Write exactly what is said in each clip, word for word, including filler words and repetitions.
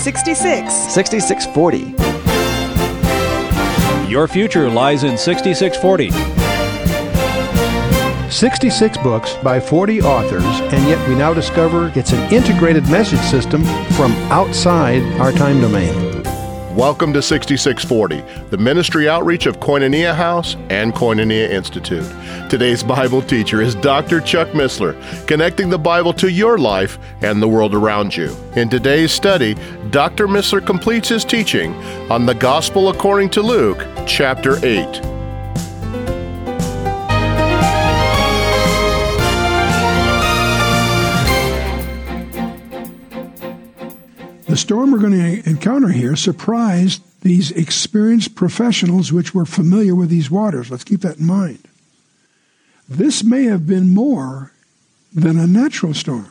sixty-six. sixty-six forty. Your future lies in sixty-six forty. sixty-six books by forty authors, and yet we now discover it's an integrated message system from outside our time domain. Welcome to sixty-six forty, the ministry outreach of Koinonia House and Koinonia Institute. Today's Bible teacher is Doctor Chuck Missler, connecting the Bible to your life and the world around you. In today's study, Doctor Missler completes his teaching on the Gospel according to Luke, chapter eight. The storm we're going to encounter here surprised these experienced professionals which were familiar with these waters. Let's keep that in mind. This may have been more than a natural storm.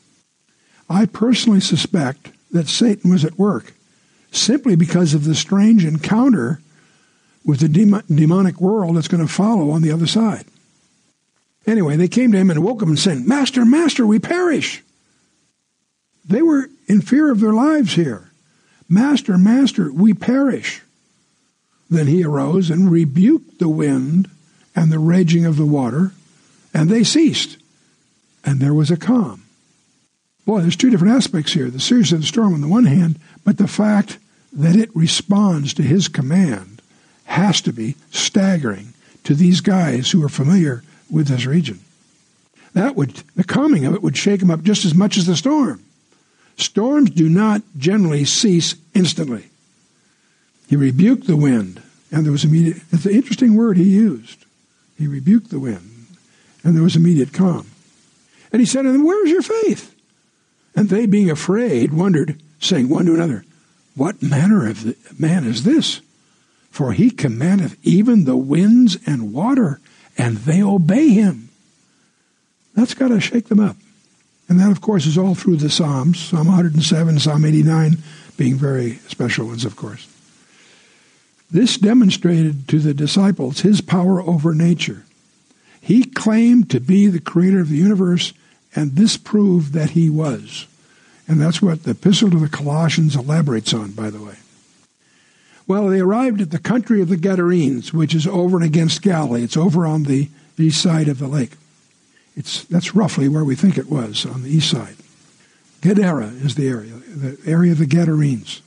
I personally suspect that Satan was at work simply because of the strange encounter with the dem- demonic world that's going to follow on the other side. Anyway, they came to him and woke him and said, "Master, Master, we perish." They were in fear of their lives here. "Master, Master, we perish." Then he arose and rebuked the wind and the raging of the water, and they ceased, and there was a calm. Boy, there's two different aspects here. The seriousness of the storm on the one hand, but the fact that it responds to his command has to be staggering to these guys who are familiar with this region. That would, the calming of it would shake them up just as much as the storm. Storms do not generally cease instantly. He rebuked the wind, and there was immediate... It's an interesting word he used. He rebuked the wind, and there was immediate calm. And he said to them, "Where is your faith?" And they, being afraid, wondered, saying one to another, "What manner of man is this? For he commandeth even the winds and water, and they obey him." That's got to shake them up. And that, of course, is all through the Psalms, Psalm one hundred seven, Psalm eighty-nine being very special ones, of course. This demonstrated to the disciples his power over nature. He claimed to be the creator of the universe, and this proved that he was. And that's what the Epistle to the Colossians elaborates on, by the way. Well, they arrived at the country of the Gadarenes, which is over and against Galilee. It's over on the east side of the lake. It's that's roughly where we think it was, on the east side. Gadara is the area, the area of the Gadarenes.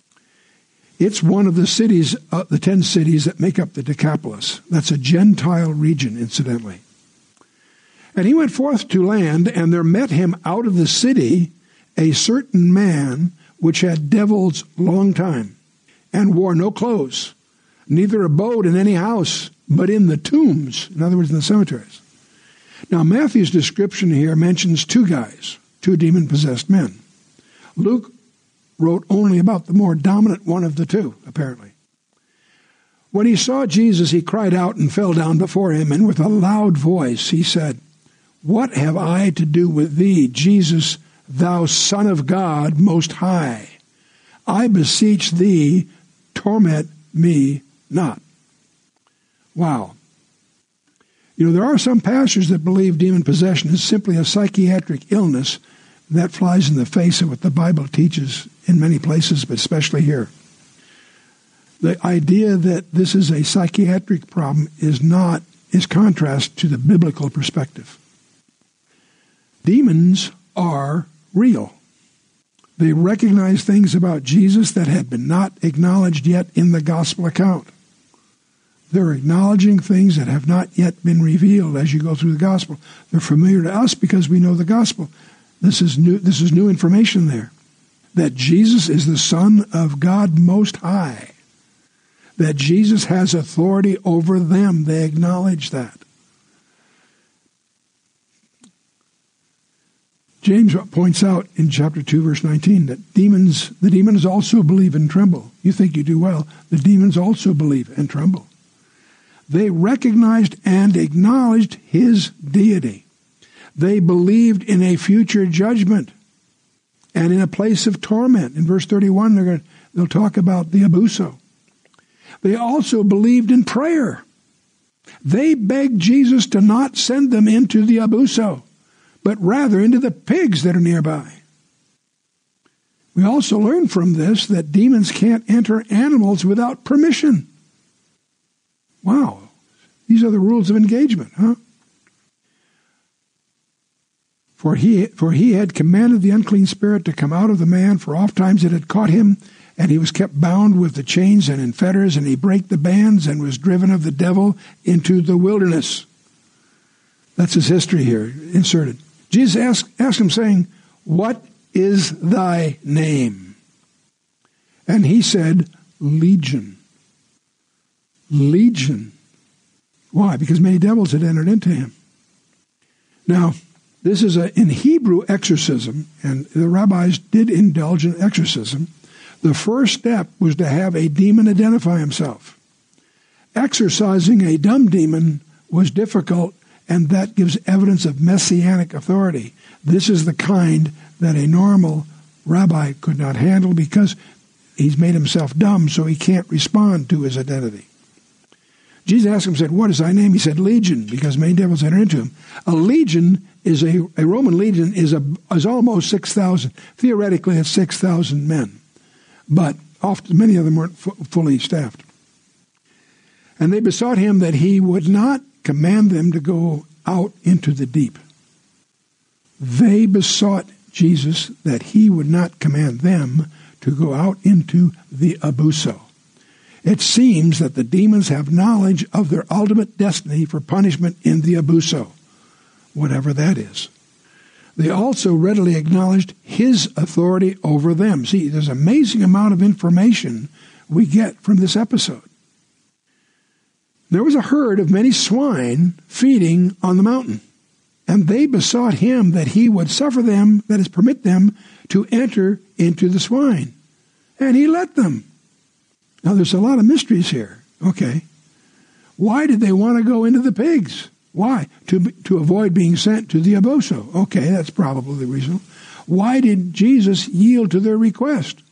It's one of the cities, uh, the ten cities that make up the Decapolis. That's a Gentile region, incidentally. And he went forth to land, and there met him out of the city a certain man which had devils long time, and wore no clothes, neither abode in any house, but in the tombs, in other words, in the cemeteries. Now, Matthew's description here mentions two guys, two demon-possessed men. Luke wrote only about the more dominant one of the two, apparently. When he saw Jesus, he cried out and fell down before him, and with a loud voice he said, "What have I to do with thee, Jesus, thou Son of God Most High? I beseech thee, torment me not." Wow. You know, there are some pastors that believe demon possession is simply a psychiatric illness. That flies in the face of what the Bible teaches in many places, but especially here. The idea that this is a psychiatric problem is not, is contrast to the biblical perspective. Demons are real. They recognize things about Jesus that have been not acknowledged yet in the gospel account. They're acknowledging things that have not yet been revealed as you go through the gospel. They're familiar to us because we know the gospel. This is new, this is new information there. That Jesus is the Son of God Most High. That Jesus has authority over them. They acknowledge that. James points out in chapter two, verse nineteen, that demons, the demons also believe and tremble. You think you do well. The demons also believe and tremble. They recognized and acknowledged his deity. They believed in a future judgment and in a place of torment. In verse thirty-one, they're going to, they'll talk about the abuso. They also believed in prayer. They begged Jesus to not send them into the abuso, but rather into the pigs that are nearby. We also learn from this that demons can't enter animals without permission. Wow. These are the rules of engagement, huh? For he, for he had commanded the unclean spirit to come out of the man, for oft times it had caught him, and he was kept bound with the chains and in fetters, and he brake the bands and was driven of the devil into the wilderness. That's his history here, inserted. Jesus asked, asked him, saying, "What is thy name?" And he said, Legion. Legion. Why? Because many devils had entered into him. Now, this is a, in Hebrew exorcism, and the rabbis did indulge in exorcism. The first step was to have a demon identify himself. Exorcising a dumb demon was difficult, and that gives evidence of messianic authority. This is the kind that a normal rabbi could not handle because he's made himself dumb, so he can't respond to his identity. Jesus asked him, said, "What is thy name?" He said, Legion, because many devils entered into him. A legion is a, a Roman legion is a is almost six thousand. Theoretically, it's six thousand men, but often many of them weren't f- fully staffed. And they besought him that he would not command them to go out into the deep. They besought Jesus that he would not command them to go out into the abuso. It seems that the demons have knowledge of their ultimate destiny for punishment in the abuso, whatever that is. They also readily acknowledged his authority over them. See, there's an amazing amount of information we get from this episode. There was a herd of many swine feeding on the mountain, and they besought him that he would suffer them, that is, permit them to enter into the swine. And he let them. Now, there's a lot of mysteries here. Okay. Why did they want to go into the pigs? Why? To to avoid being sent to the abuso. Okay, that's probably the reason. Why did Jesus yield to their request?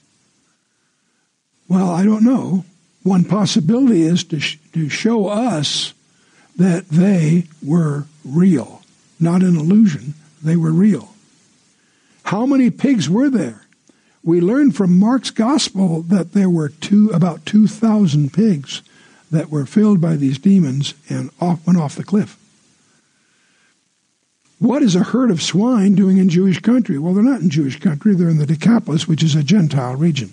Well, I don't know. One possibility is to, sh- to show us that they were real. Not an illusion. They were real. How many pigs were there? We learn from Mark's gospel that there were two, about two thousand pigs that were filled by these demons and off, went off the cliff. What is a herd of swine doing in Jewish country? Well, they're not in Jewish country. They're in the Decapolis, which is a Gentile region.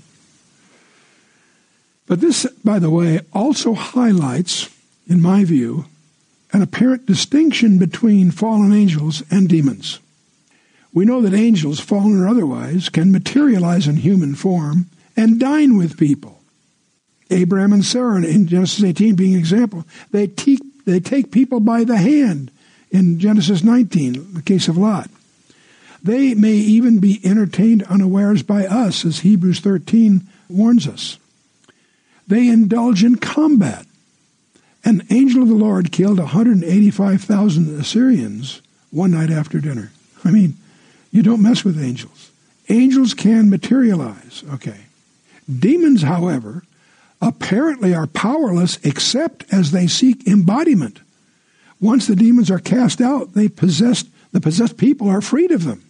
But this, by the way, also highlights, in my view, an apparent distinction between fallen angels and demons. We know that angels, fallen or otherwise, can materialize in human form and dine with people. Abraham and Sarah in Genesis eighteen being an example. They, te- they take people by the hand in Genesis nineteen, the case of Lot. They may even be entertained unawares by us, as Hebrews thirteen warns us. They indulge in combat. An angel of the Lord killed one hundred eighty-five thousand Assyrians one night after dinner. I mean, you don't mess with angels. Angels can materialize, okay. Demons, however, apparently are powerless except as they seek embodiment. Once the demons are cast out, they possess, the possessed people are freed of them.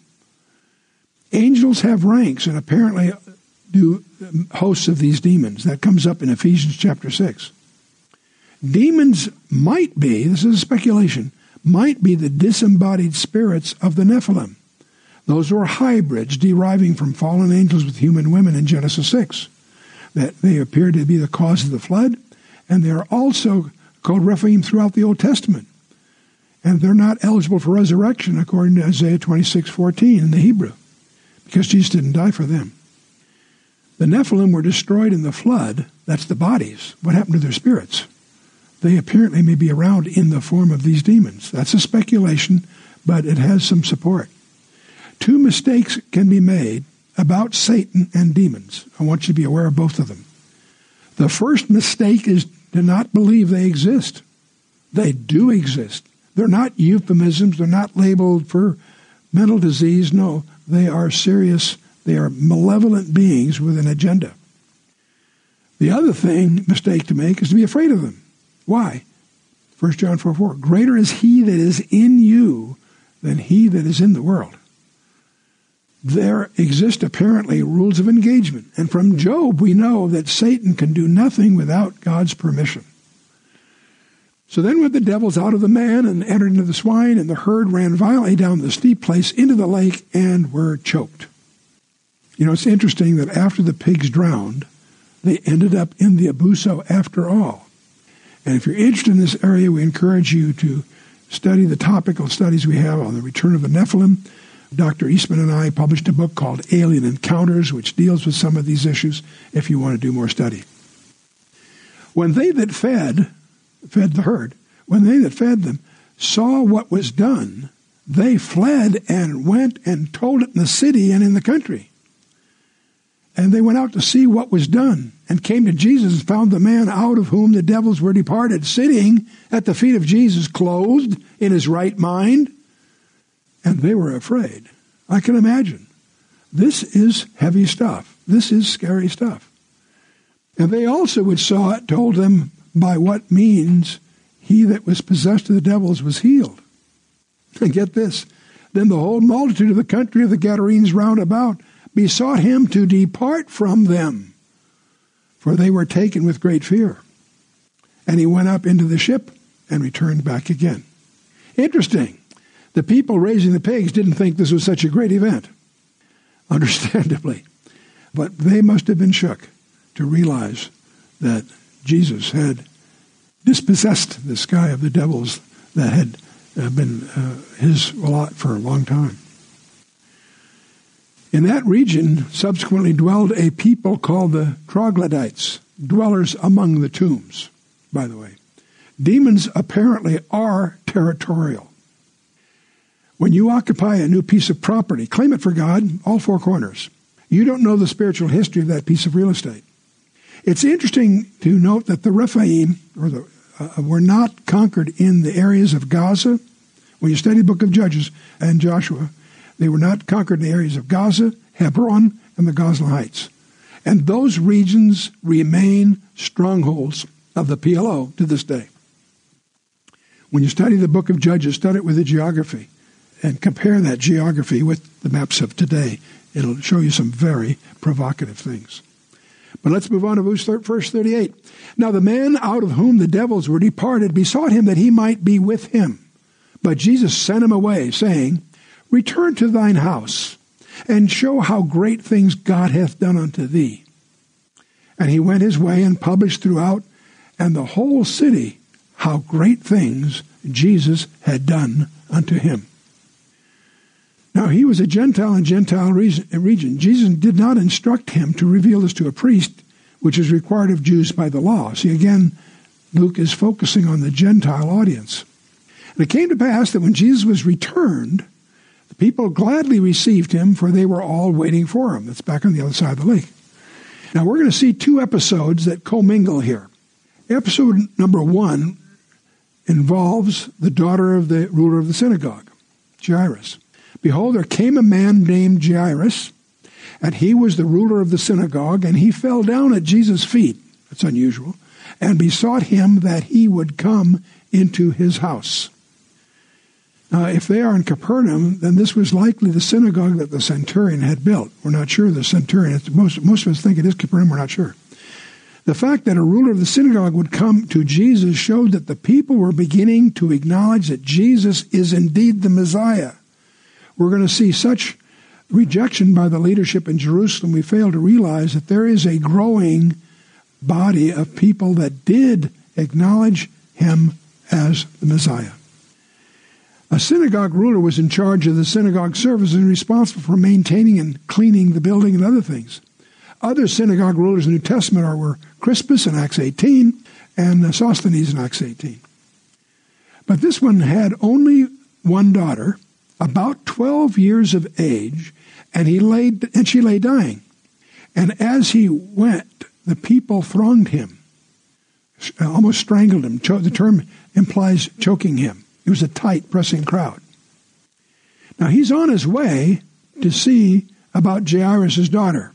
Angels have ranks, and apparently do hosts of these demons. That comes up in Ephesians chapter six. Demons might be, this is a speculation, might be the disembodied spirits of the Nephilim. Those were hybrids deriving from fallen angels with human women in Genesis six. That they appear to be the cause of the flood, and they are also called Rephaim throughout the Old Testament. And they're not eligible for resurrection according to Isaiah twenty-six fourteen in the Hebrew, because Jesus didn't die for them. The Nephilim were destroyed in the flood. That's the bodies. What happened to their spirits? They apparently may be around in the form of these demons. That's a speculation, but it has some support. Two mistakes can be made about Satan and demons. I want you to be aware of both of them. The first mistake is to not believe they exist. They do exist. They're not euphemisms. They're not labeled for mental disease. No, they are serious. They are malevolent beings with an agenda. The other thing, mistake to make, is to be afraid of them. Why? First John four four, greater is he that is in you than he that is in the world. there exist apparently rules of engagement. And from Job, we know that Satan can do nothing without God's permission. So then went the devils out of the man and entered into the swine, and the herd ran violently down the steep place into the lake and were choked. You know, it's interesting that after the pigs drowned, they ended up in the Abuso after all. And if you're interested in this area, we encourage you to study the topical studies we have on the return of the Nephilim. Doctor Eastman and I published a book called Alien Encounters, which deals with some of these issues if you want to do more study. When they that fed, fed the herd, when they that fed them saw what was done, they fled and went and told it in the city and in the country. And they went out to see what was done, and came to Jesus and found the man out of whom the devils were departed, sitting at the feet of Jesus, clothed in his right mind. And they were afraid. I can imagine. This is heavy stuff. This is scary stuff. And they also which saw it told them by what means he that was possessed of the devils was healed. And get this. Then the whole multitude of the country of the Gadarenes round about besought him to depart from them, for they were taken with great fear. And he went up into the ship and returned back again. Interesting. The people raising the pigs didn't think this was such a great event, understandably. But they must have been shook to realize that Jesus had dispossessed this guy of the devils that had uh, been uh, his lot for a long time. In that region subsequently dwelled a people called the troglodytes, dwellers among the tombs, by the way. Demons apparently are territorial. When you occupy a new piece of property, claim it for God, all four corners. You don't know the spiritual history of that piece of real estate. It's interesting to note that the Rephaim or the, uh, were not conquered in the areas of Gaza. When you study the book of Judges and Joshua, they were not conquered in the areas of Gaza, Hebron, and the Golan Heights. And those regions remain strongholds of the P L O to this day. When you study the book of Judges, study it with the geography and compare that geography with the maps of today. It'll show you some very provocative things. But let's move on to verse thirty-eight. Now the man out of whom the devils were departed besought him that he might be with him. But Jesus sent him away, saying, Return to thine house, and show how great things God hath done unto thee. And he went his way and published throughout and the whole city how great things Jesus had done unto him. Now he was a Gentile in Gentile region. Jesus did not instruct him to reveal this to a priest, which is required of Jews by the law. See, again, Luke is focusing on the Gentile audience. And it came to pass that when Jesus was returned, the people gladly received him, for they were all waiting for him. That's back on the other side of the lake. Now we're going to see two episodes that commingle here. Episode number one involves the daughter of the ruler of the synagogue, Jairus. Behold, there came a man named Jairus, and he was the ruler of the synagogue, and he fell down at Jesus' feet, that's unusual, and besought him that he would come into his house. Now, if they are in Capernaum, then this was likely the synagogue that the centurion had built. We're not sure the centurion. Most, most of us think it is Capernaum. We're not sure. The fact that a ruler of the synagogue would come to Jesus showed that the people were beginning to acknowledge that Jesus is indeed the Messiah. We're going to see such rejection by the leadership in Jerusalem, we fail to realize that there is a growing body of people that did acknowledge him as the Messiah. A synagogue ruler was in charge of the synagogue service and responsible for maintaining and cleaning the building and other things. Other synagogue rulers in the New Testament are, were Crispus in Acts eighteen and Sosthenes in Acts eighteen. But this one had only one daughter, about twelve years of age, and he lay, and she lay dying. And as he went, the people thronged him, almost strangled him. The term implies choking him. It was a tight, pressing crowd. Now, he's on his way to see about Jairus' daughter.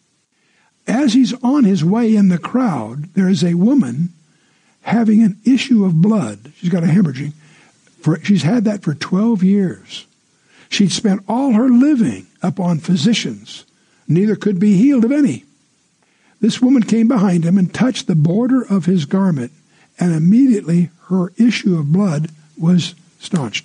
As he's on his way in the crowd, there is a woman having an issue of blood. She's got a hemorrhaging. For, she's had that for twelve years. She'd spent all her living upon physicians. Neither could be healed of any. This woman came behind him and touched the border of his garment, and immediately her issue of blood was staunched.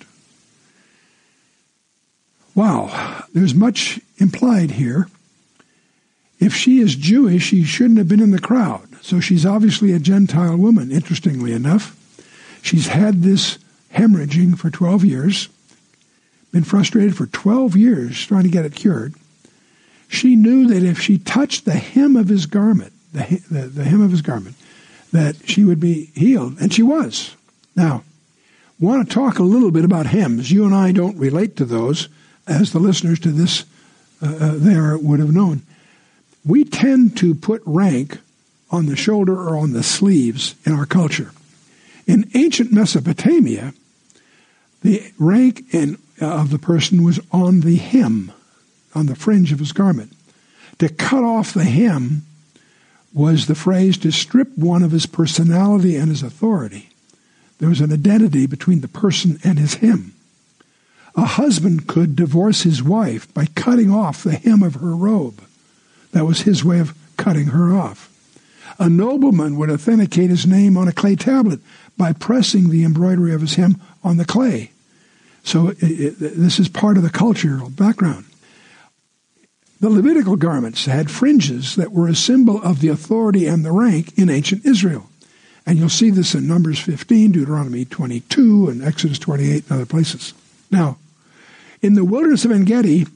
Wow, there's much implied here. If she is Jewish, she shouldn't have been in the crowd. So she's obviously a Gentile woman, interestingly enough. She's had this hemorrhaging for twelve years, been frustrated for twelve years trying to get it cured. She knew that if she touched the hem of his garment, the, the, the hem of his garment, that she would be healed, and she was. Now, want to talk a little bit about hems. You and I don't relate to those, as the listeners to this uh, uh, there would have known. We tend to put rank on the shoulder or on the sleeves in our culture. In ancient Mesopotamia, the rank in, uh, of the person was on the hem, on the fringe of his garment. To cut off the hem was the phrase to strip one of his personality and his authority. There was an identity between the person and his hem. A husband could divorce his wife by cutting off the hem of her robe. That was his way of cutting her off. A nobleman would authenticate his name on a clay tablet by pressing the embroidery of his hem on the clay. So it, it, this is part of the cultural background. The Levitical garments had fringes that were a symbol of the authority and the rank in ancient Israel. And you'll see this in Numbers fifteen, Deuteronomy twenty-two, and Exodus twenty-eight, and other places. Now, in the wilderness of En-Gedi,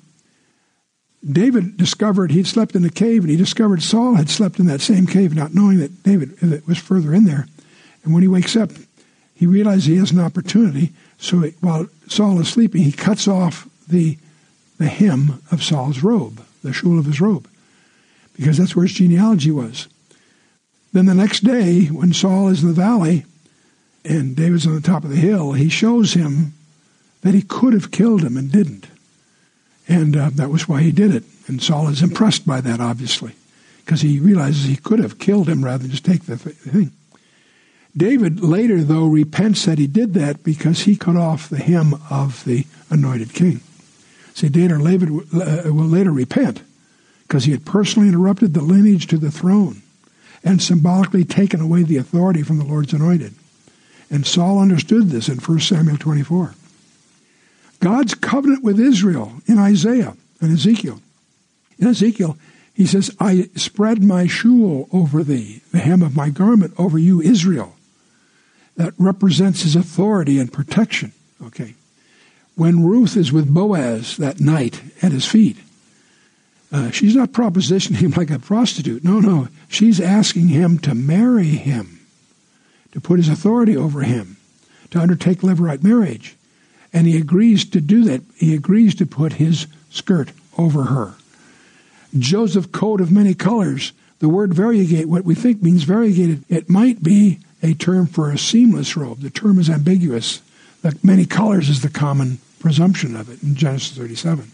David discovered he'd slept in a cave, and he discovered Saul had slept in that same cave, not knowing that David was further in there. And when he wakes up, he realizes he has an opportunity. So he, while Saul is sleeping, he cuts off the, the hem of Saul's robe, the shul of his robe, because that's where his genealogy was. Then the next day, when Saul is in the valley and David's on the top of the hill, he shows him that he could have killed him and didn't. And uh, that was why he did it. And Saul is impressed by that, obviously, because he realizes he could have killed him rather than just take the thing. David later, though, repents that he did that because he cut off the hem of the anointed king. See, David will later repent because he had personally interrupted the lineage to the throne and symbolically taken away the authority from the Lord's anointed. And Saul understood this in First Samuel twenty-four. God's covenant with Israel in Isaiah and Ezekiel. In Ezekiel, he says, I spread my shul over thee, the hem of my garment over you, Israel. That represents his authority and protection. Okay. When Ruth is with Boaz that night at his feet, uh, she's not propositioning him like a prostitute. No, no. She's asking him to marry him, to put his authority over him, to undertake levirate marriage. And he agrees to do that. He agrees to put his skirt over her. Joseph, coat of many colors. The word variegate, what we think means variegated. It might be a term for a seamless robe. The term is ambiguous. That many colors is the common presumption of it in Genesis thirty-seven.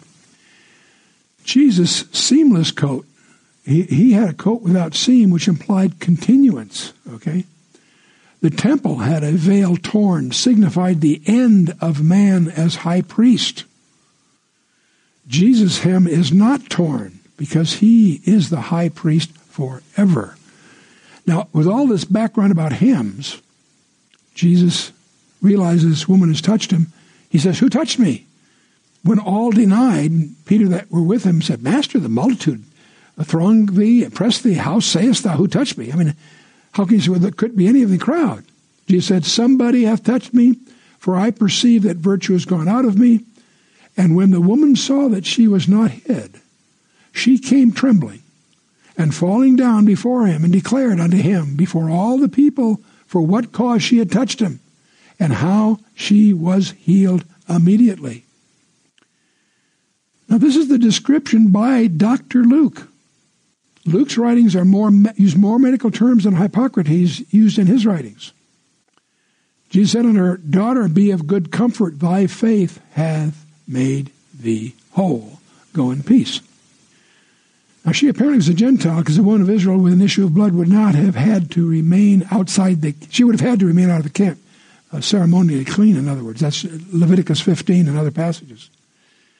Jesus' seamless coat, he, he had a coat without seam, which implied continuance, okay? The temple had a veil torn, signified the end of man as high priest. Jesus' hem is not torn because he is the high priest forever. Now, with all this background about hems, Jesus realizes this woman has touched him. He says, who touched me? When all denied, Peter that were with him said, Master, the multitude thronged thee, pressed thee, how sayest thou, who touched me? I mean, how can you say, well, there couldn't be any of the crowd? Jesus said, somebody hath touched me, for I perceive that virtue has gone out of me. And when the woman saw that she was not hid, she came trembling, and falling down before him, and declared unto him before all the people for what cause she had touched him, and how she was healed immediately. Now this is the description by Doctor Luke. Luke's writings are more use more medical terms than Hippocrates used in his writings. Jesus said unto her, Daughter, be of good comfort, thy faith hath made thee whole. Go in peace. Now she apparently was a Gentile, because the woman of Israel with an issue of blood would not have had to remain outside the, she would have had to remain out of the camp, uh, ceremonially clean, in other words. That's Leviticus fifteen and other passages.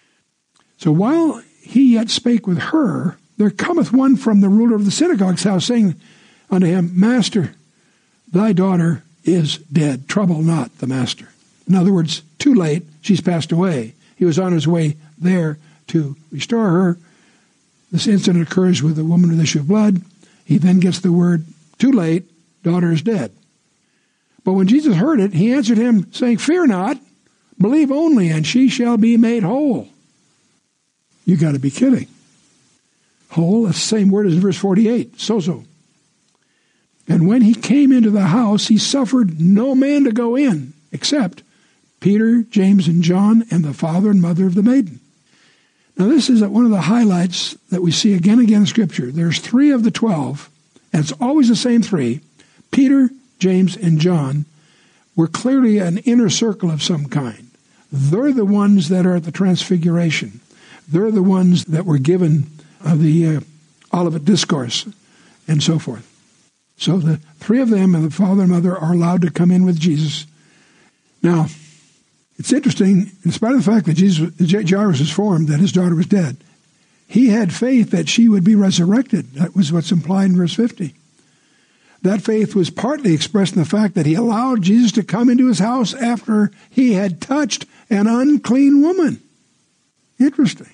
So while he yet spake with her, there cometh one from the ruler of the synagogue's house, saying unto him, Master, thy daughter is dead. Trouble not the master. In other words, too late, she's passed away. He was on his way there to restore her. This incident occurs with the woman with the issue of blood. He then gets the word, too late, daughter is dead. But when Jesus heard it, he answered him, saying, Fear not, believe only, and she shall be made whole. You got to be kidding. Whole, that's the same word as in verse forty-eight, sozo. And when he came into the house, he suffered no man to go in, except Peter, James, and John, and the father and mother of the maiden. Now this is one of the highlights that we see again and again in Scripture. There's three of the twelve, and it's always the same three. Peter, James, and John were clearly an inner circle of some kind. They're the ones that are at the Transfiguration. They're the ones that were given of the uh, Olivet Discourse and so forth. So the three of them and the father and mother are allowed to come in with Jesus. Now, it's interesting, in spite of the fact that Jesus, Jairus was informed that his daughter was dead, he had faith that she would be resurrected. That was what's implied in verse fifty. That faith was partly expressed in the fact that he allowed Jesus to come into his house after he had touched an unclean woman. Interesting.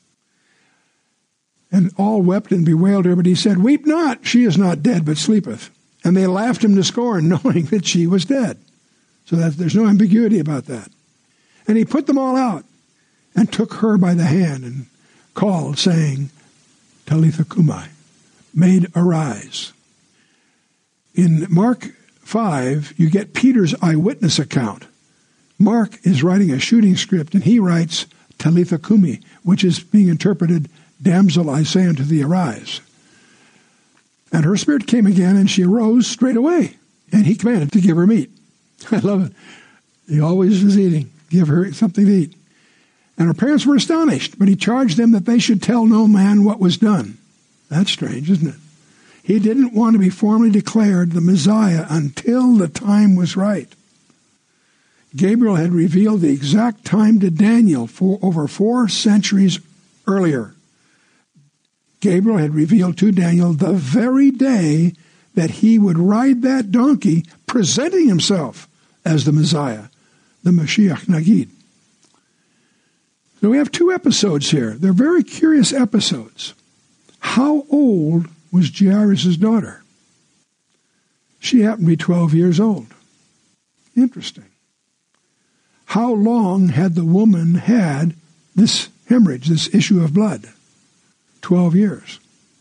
And all wept and bewailed her, but he said, Weep not, she is not dead, but sleepeth. And they laughed him to scorn, knowing that she was dead. So that there's no ambiguity about that. And he put them all out, and took her by the hand, and called, saying, Talitha cumi, maid arise. In Mark five, you get Peter's eyewitness account. Mark is writing a shooting script, and he writes Talitha cumi, which is being interpreted, Damsel, I say unto thee, arise. And her spirit came again, and she arose straight away. And he commanded to give her meat. I love it. He always was eating. Give her something to eat. And her parents were astonished, but he charged them that they should tell no man what was done. That's strange, isn't it? He didn't want to be formally declared the Messiah until the time was right. Gabriel had revealed the exact time to Daniel for over four centuries earlier. Gabriel had revealed to Daniel the very day that he would ride that donkey, presenting himself as the Messiah, the Mashiach Nagid. So we have two episodes here. They're very curious episodes. How old was Jairus' daughter? She happened to be twelve years old. Interesting. How long had the woman had this hemorrhage, this issue of blood? Twelve years.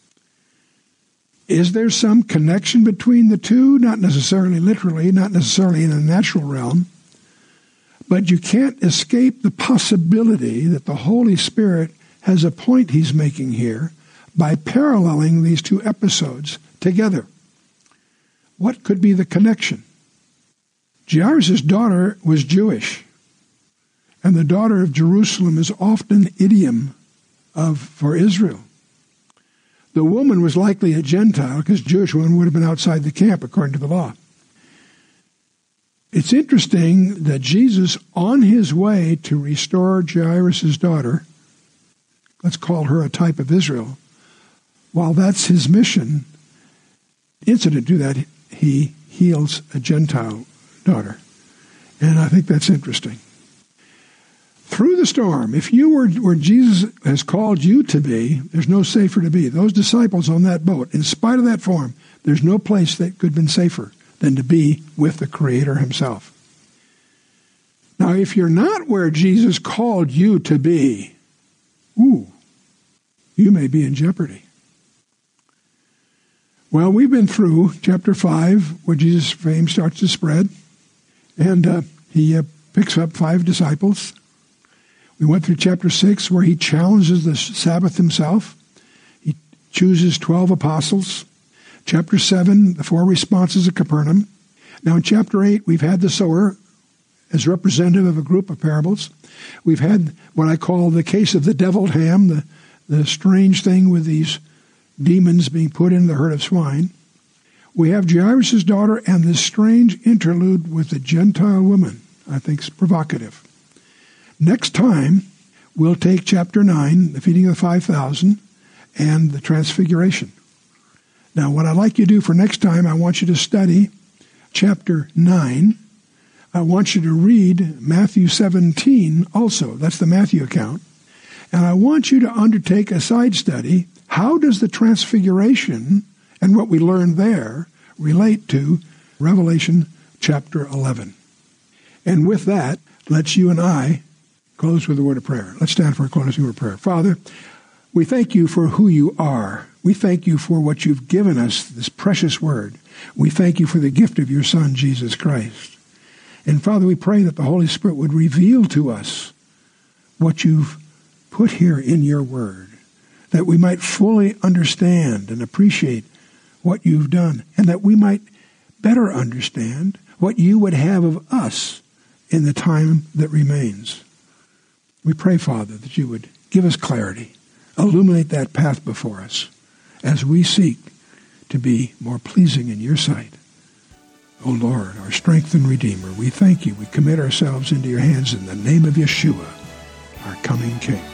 Is there some connection between the two? Not necessarily literally, not necessarily in the natural realm, but you can't escape the possibility that the Holy Spirit has a point he's making here by paralleling these two episodes together. What could be the connection? Jairus' daughter was Jewish, and the daughter of Jerusalem is often idiom of for Israel. The woman was likely a Gentile, because Jewish women would have been outside the camp according to the law. It's interesting that Jesus, on his way to restore Jairus' daughter, let's call her a type of Israel, while that's his mission, incident to that, he heals a Gentile daughter. And I think that's interesting. Through the storm, if you were where Jesus has called you to be, there's no safer to be. Those disciples on that boat, in spite of that storm, there's no place that could have been safer than to be with the Creator himself. Now, if you're not where Jesus called you to be, ooh, you may be in jeopardy. Well, we've been through chapter five, where Jesus' fame starts to spread, and uh, he uh, picks up five disciples. We went through chapter six, where he challenges the Sabbath himself. He chooses twelve apostles. Chapter seven, the four responses of Capernaum. Now in chapter eight, we've had the sower as representative of a group of parables. We've had what I call the case of the deviled ham, the, the strange thing with these demons being put in the herd of swine. We have Jairus' daughter and this strange interlude with the Gentile woman. I think is provocative. Next time, we'll take chapter nine, the feeding of the five thousand, and the transfiguration. Now, what I'd like you to do for next time, I want you to study chapter nine. I want you to read Matthew seventeen also. That's the Matthew account. And I want you to undertake a side study. How does the transfiguration and what we learned there relate to Revelation chapter eleven? And with that, let's you and I close with a word of prayer. Let's stand for a closing word of prayer. Father, we thank you for who you are. We thank you for what you've given us, this precious word. We thank you for the gift of your Son, Jesus Christ. And Father, we pray that the Holy Spirit would reveal to us what you've put here in your word, that we might fully understand and appreciate what you've done, and that we might better understand what you would have of us in the time that remains. We pray, Father, that you would give us clarity, illuminate that path before us as we seek to be more pleasing in your sight. O Lord, our strength and Redeemer, we thank you. We commit ourselves into your hands in the name of Yeshua, our coming King.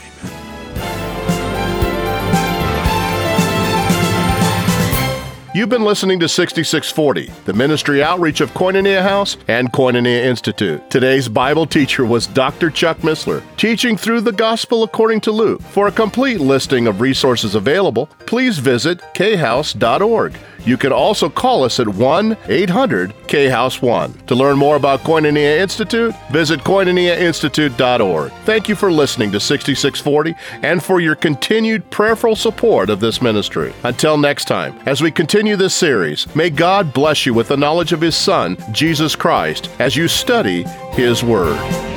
You've been listening to sixty-six forty, the ministry outreach of Koinonia House and Koinonia Institute. Today's Bible teacher was Doctor Chuck Missler, teaching through the Gospel according to Luke. For a complete listing of resources available, please visit k house dot org. You can also call us at one eight hundred K house one. To learn more about Koinonia Institute, visit koinonia institute dot org. Thank you for listening to sixty-six forty and for your continued prayerful support of this ministry. Until next time, as we continue this series, may God bless you with the knowledge of His Son, Jesus Christ, as you study His Word.